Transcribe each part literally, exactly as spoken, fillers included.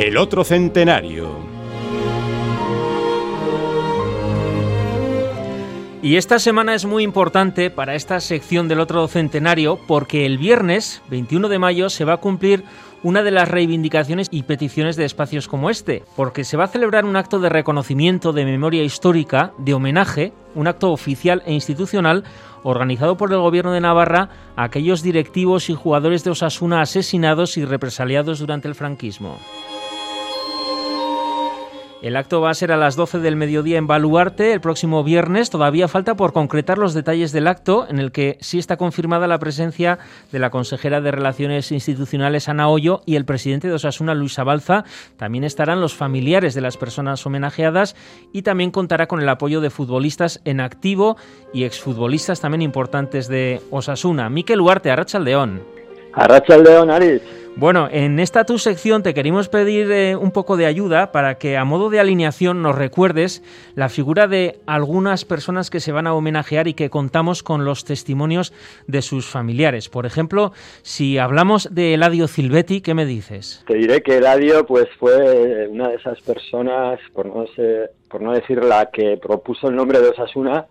El otro centenario. Y esta semana es muy importante para esta sección del otro centenario porque el viernes veintiuno de mayo se va a cumplir una de las reivindicaciones y peticiones de espacios como este, porque se va a celebrar un acto de reconocimiento de memoria histórica, de homenaje, un acto oficial e institucional organizado por el Gobierno de Navarra a aquellos directivos y jugadores de Osasuna asesinados y represaliados durante el franquismo. El acto va a ser a las doce del mediodía en Baluarte el próximo viernes. Todavía falta por concretar los detalles del acto, en el que sí está confirmada la presencia de la consejera de Relaciones Institucionales, Ana Ollo, y el presidente de Osasuna, Luis Abalza. También estarán los familiares de las personas homenajeadas y también contará con el apoyo de futbolistas en activo y exfutbolistas también importantes de Osasuna. Mikel Ugarte, Arratsaldeon. Arratsaldeon, Aris. Bueno, en esta tu sección te queremos pedir eh, un poco de ayuda para que a modo de alineación nos recuerdes la figura de algunas personas que se van a homenajear y que contamos con los testimonios de sus familiares. Por ejemplo, si hablamos de Eladio Zilbetti, ¿qué me dices? Te diré que Eladio pues, fue una de esas personas, por no, sé, por no decir la que propuso el nombre de Osasuna,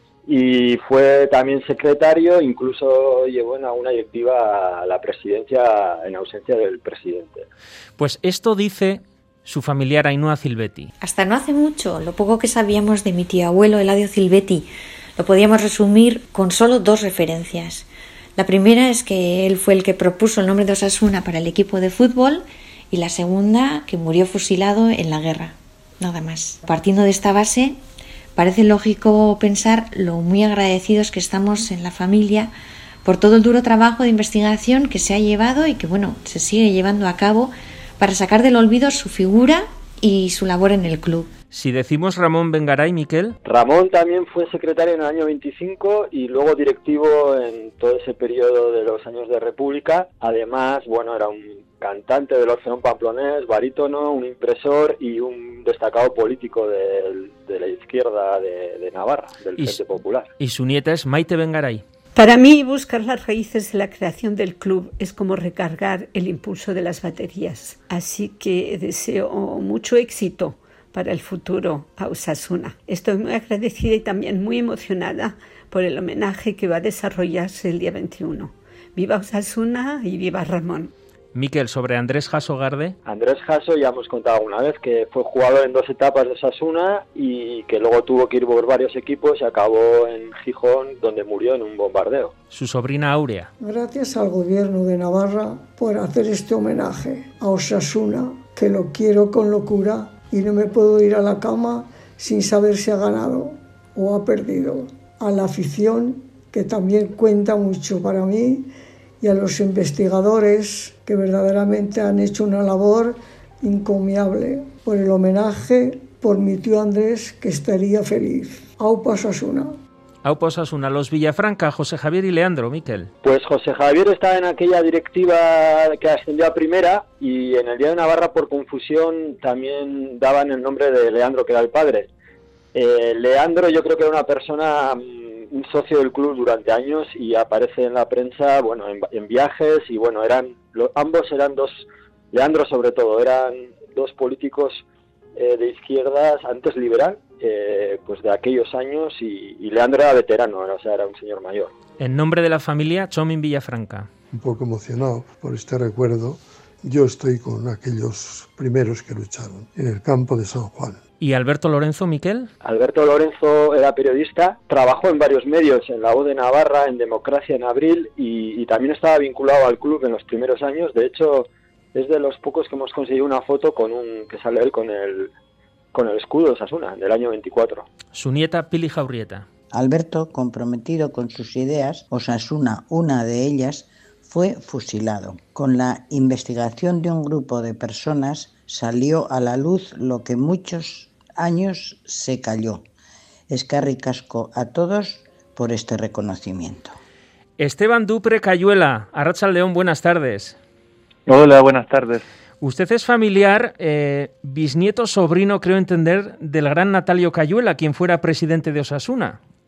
y fue también secretario, incluso llevó en alguna directiva a la presidencia en ausencia del presidente. Pues esto dice su familiar Ainhoa Zilbetti. Hasta no hace mucho, lo poco que sabíamos de mi tío abuelo Eladio Zilbetti lo podíamos resumir con solo dos referencias. La primera es que él fue el que propuso el nombre de Osasuna para el equipo de fútbol, y la segunda, que murió fusilado en la guerra. Nada más. Partiendo de esta base, parece lógico pensar lo muy agradecidos que estamos en la familia por todo el duro trabajo de investigación que se ha llevado y que, bueno, se sigue llevando a cabo para sacar del olvido su figura y su labor en el club. Si decimos Ramón Bengaray, Miquel. Ramón también fue secretario en el año veinticinco y luego directivo en todo ese periodo de los años de República. Además, bueno, era un cantante del Orfeón Pamplonés, barítono, un impresor y un destacado político de, de la izquierda de, de Navarra, del Frente Popular. Y su nieta es Maite Bengaray. Para mí, buscar las raíces de la creación del club es como recargar el impulso de las baterías. Así que deseo mucho éxito para el futuro a Osasuna. Estoy muy agradecida y también muy emocionada por el homenaje que va a desarrollarse el día veintiuno. Viva Osasuna y viva Ramón. Miquel, sobre Andrés Jasso Garde. Andrés Jasso, ya hemos contado alguna vez que fue jugador en dos etapas de Osasuna y que luego tuvo que ir por varios equipos y acabó en Gijón, donde murió en un bombardeo. Su sobrina Áurea. Gracias al gobierno de Navarra por hacer este homenaje a Osasuna, que lo quiero con locura y no me puedo ir a la cama sin saber si ha ganado o ha perdido. A la afición, que también cuenta mucho para mí, y a los investigadores que verdaderamente han hecho una labor encomiable, por el homenaje, por mi tío Andrés, que estaría feliz. Aupa Osasuna. Aupa Osasuna. Los Villafranca, José Javier y Leandro, Miquel. Pues José Javier estaba en aquella directiva que ascendió a primera y en el Día de Navarra, por confusión, también daban el nombre de Leandro, que era el padre. Eh, Leandro yo creo que era una persona, un socio del club durante años y aparece en la prensa, bueno, en, en viajes y bueno, eran lo, ambos eran dos, Leandro sobre todo, eran dos políticos eh, de izquierdas, antes liberal, eh, pues de aquellos años y, y Leandro era veterano, o sea, era un señor mayor. En nombre de la familia, Chomin Villafranca. Un poco emocionado por este recuerdo, yo estoy con aquellos primeros que lucharon en el campo de San Juan. ¿Y Alberto Lorenzo, Miquel? Alberto Lorenzo era periodista, trabajó en varios medios, en La Voz de Navarra, en Democracia en Abril, y, y también estaba vinculado al club en los primeros años. De hecho, es de los pocos que hemos conseguido una foto con un que sale él con el, con el escudo de Osasuna, del año veinticuatro. Su nieta, Pili Jaurrieta. Alberto, comprometido con sus ideas, Osasuna, una de ellas, fue fusilado. Con la investigación de un grupo de personas salió a la luz lo que muchos años se cayó. Eskerrik asko a todos por este reconocimiento. Esteban Dupre Cayuela, Arratsaldeon, buenas tardes. Hola, buenas tardes. Usted es familiar, eh, bisnieto, sobrino, creo entender, del gran Natalio Cayuela, quien fuera presidente de Osasuna.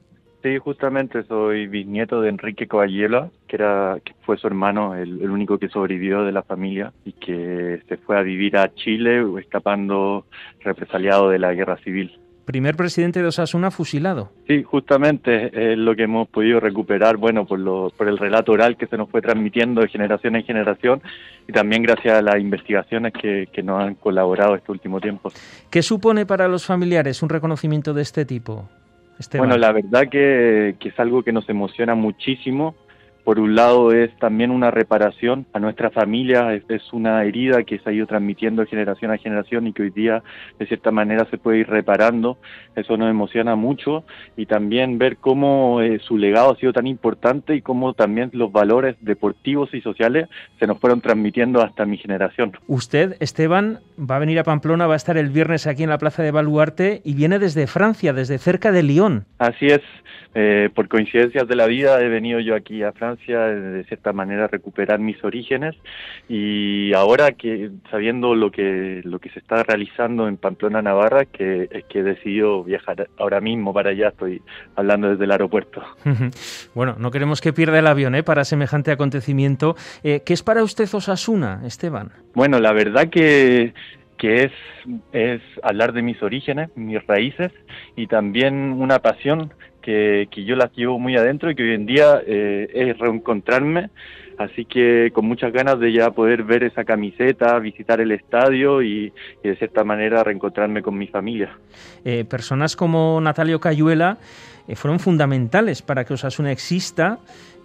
Sí, justamente soy bisnieto de Enrique Coballela, que era que fue su hermano, el, el único que sobrevivió de la familia y que se fue a vivir a Chile escapando represaliado de la guerra civil. Primer presidente de Osasuna fusilado. Sí, justamente es lo que hemos podido recuperar, bueno, por, lo, por el relato oral que se nos fue transmitiendo de generación en generación y también gracias a las investigaciones que, que nos han colaborado este último tiempo. ¿Qué supone para los familiares un reconocimiento de este tipo, Esteban? Bueno, la verdad que, que es algo que nos emociona muchísimo. Por un lado es también una reparación a nuestra familia, es, es una herida que se ha ido transmitiendo de generación a generación y que hoy día de cierta manera se puede ir reparando. Eso nos emociona mucho y también ver cómo eh, su legado ha sido tan importante y cómo también los valores deportivos y sociales se nos fueron transmitiendo hasta mi generación. Usted, Esteban, va a venir a Pamplona, va a estar el viernes aquí en la Plaza de Baluarte y viene desde Francia, desde cerca de Lyon. Así es, eh, por coincidencias de la vida he venido yo aquí a Francia de cierta manera recuperar mis orígenes y ahora que sabiendo lo que lo que se está realizando en Pamplona, Navarra, que es que he decidido viajar ahora mismo para allá, estoy hablando desde el aeropuerto. Bueno, no queremos que pierda el avión ¿eh? para semejante acontecimiento. Eh, ¿Qué es para usted Osasuna, Esteban? Bueno, la verdad que que es, es hablar de mis orígenes, mis raíces y también una pasión que, que yo las llevo muy adentro y que hoy en día eh, es reencontrarme, así que con muchas ganas de ya poder ver esa camiseta, visitar el estadio y, y de cierta manera reencontrarme con mi familia. Eh, personas como Natalio Cayuela eh, fueron fundamentales para que Osasuna exista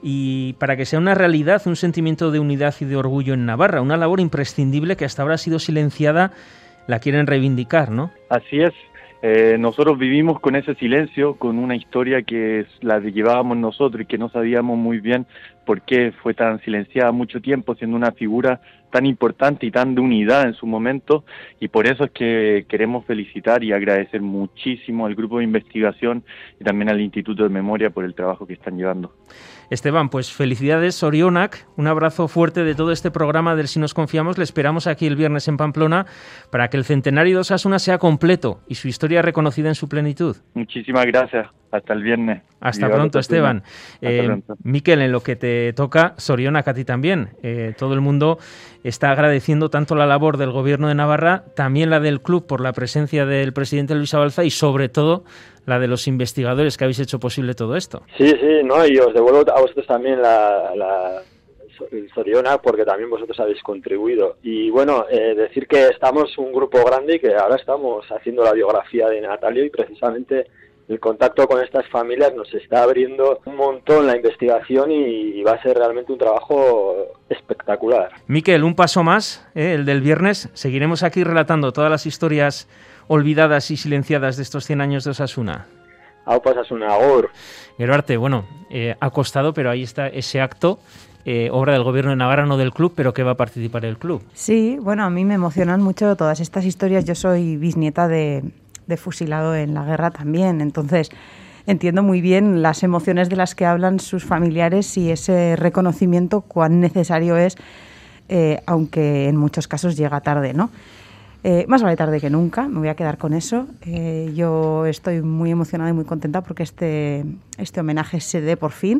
y para que sea una realidad un sentimiento de unidad y de orgullo en Navarra, una labor imprescindible que hasta ahora ha sido silenciada, la quieren reivindicar, ¿no? Así es. Eh, nosotros vivimos con ese silencio, con una historia que es la que llevábamos nosotros y que no sabíamos muy bien por qué fue tan silenciada mucho tiempo, siendo una figura tan importante y tan de unidad en su momento, y por eso es que queremos felicitar y agradecer muchísimo al grupo de investigación y también al Instituto de Memoria por el trabajo que están llevando. Esteban, pues felicidades, Sorionak, un abrazo fuerte de todo este programa del Si Nos Confiamos, le esperamos aquí el viernes en Pamplona para que el centenario de Osasuna sea completo y su historia reconocida en su plenitud. Muchísimas gracias, hasta el viernes. Hasta pronto, Esteban. Hasta eh, pronto. Miquel, en lo que te toca, Sorionak a ti también. Eh, todo el mundo está agradeciendo tanto la labor del Gobierno de Navarra, también la del club por la presencia del presidente Luis Abalza y sobre todo la de los investigadores que habéis hecho posible todo esto. Sí, sí, no, y os devuelvo a vosotros también la, la el Sorionak porque también vosotros habéis contribuido. Y bueno, eh, decir que estamos un grupo grande y que ahora estamos haciendo la biografía de Natalio y precisamente el contacto con estas familias nos está abriendo un montón la investigación y va a ser realmente un trabajo espectacular. Miquel, un paso más, ¿eh? El del viernes. Seguiremos aquí relatando todas las historias olvidadas y silenciadas de estos cien años de Osasuna. Aupa Osasuna, agur. Geruarte, bueno, eh, ha costado, pero ahí está ese acto, eh, obra del Gobierno de Navarra, no del club, pero que va a participar el club. Sí, bueno, a mí me emocionan mucho todas estas historias. Yo soy bisnieta de, de fusilado en la guerra también, entonces entiendo muy bien las emociones de las que hablan sus familiares y ese reconocimiento cuán necesario es, eh, aunque en muchos casos llega tarde, ¿no? Eh, más vale tarde que nunca, me voy a quedar con eso. Eh, yo estoy muy emocionada y muy contenta porque este, este homenaje se dé por fin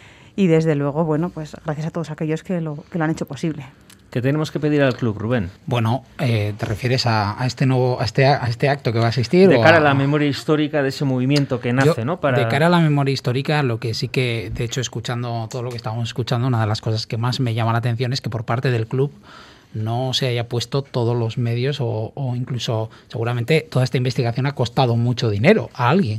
y desde luego, bueno, pues gracias a todos aquellos que lo, que lo han hecho posible. ¿Qué tenemos que pedir al club, Rubén? Bueno, eh, ¿te refieres a, a este nuevo a este, a este acto que va a asistir? De o cara a, a la memoria histórica de ese movimiento que nace, yo, ¿no? Para... De cara a la memoria histórica, lo que sí que, de hecho, escuchando todo lo que estábamos escuchando, una de las cosas que más me llama la atención es que por parte del club no se haya puesto todos los medios o, o incluso seguramente toda esta investigación ha costado mucho dinero a alguien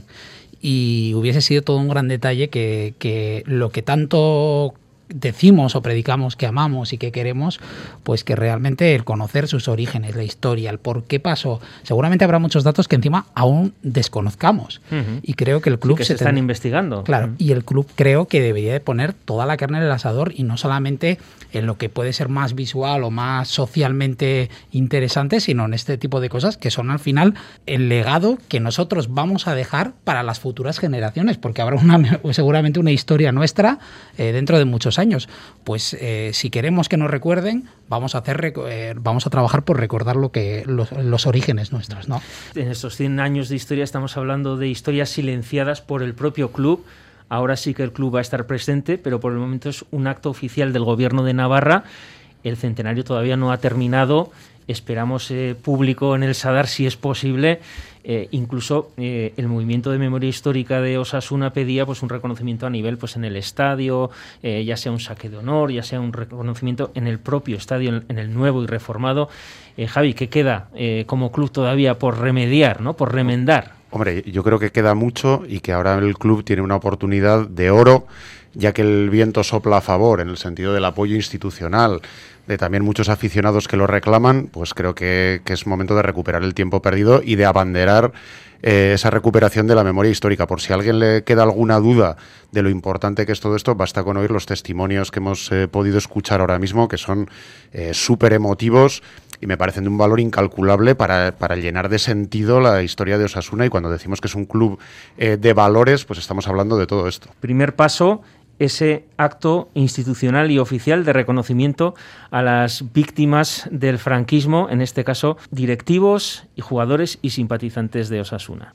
y hubiese sido todo un gran detalle que, que lo que tanto decimos o predicamos que amamos y que queremos, pues que realmente el conocer sus orígenes, la historia, el por qué pasó, seguramente habrá muchos datos que encima aún desconozcamos. Uh-huh. Y creo que el club sí, que se, se ten... están investigando. Claro, uh-huh. Y el club creo que debería de poner toda la carne en el asador y no solamente en lo que puede ser más visual o más socialmente interesante, sino en este tipo de cosas que son al final el legado que nosotros vamos a dejar para las futuras generaciones, porque habrá una, seguramente una historia nuestra eh, dentro de muchos años. Pues eh, si queremos que nos recuerden, vamos a hacer eh, vamos a trabajar por recordar lo que los, los orígenes nuestros, ¿no? En estos cien años de historia estamos hablando de historias silenciadas por el propio club, Ahora sí que el club va a estar presente, pero por el momento es un acto oficial del Gobierno de Navarra. El centenario todavía no ha terminado. Esperamos eh, público en el Sadar, si es posible. Eh, incluso eh, el movimiento de memoria histórica de Osasuna pedía pues un reconocimiento a nivel pues en el estadio, eh, ya sea un saque de honor, ya sea un reconocimiento en el propio estadio, en, en el nuevo y reformado. Eh, Javi, ¿qué queda eh, como club todavía por remediar, ¿no? Por remendar? Hombre, yo creo que queda mucho y que ahora el club tiene una oportunidad de oro, ya que el viento sopla a favor en el sentido del apoyo institucional, de también muchos aficionados que lo reclaman. Pues creo que, que es momento de recuperar el tiempo perdido y de abanderar eh, esa recuperación de la memoria histórica. Por si a alguien le queda alguna duda de lo importante que es todo esto, basta con oír los testimonios que hemos eh, podido escuchar ahora mismo, que son eh, súper emotivos y me parecen de un valor incalculable para, para llenar de sentido la historia de Osasuna. Y cuando decimos que es un club eh, de valores, pues estamos hablando de todo esto. Primer paso, ese acto institucional y oficial de reconocimiento a las víctimas del franquismo, en este caso directivos y jugadores y simpatizantes de Osasuna.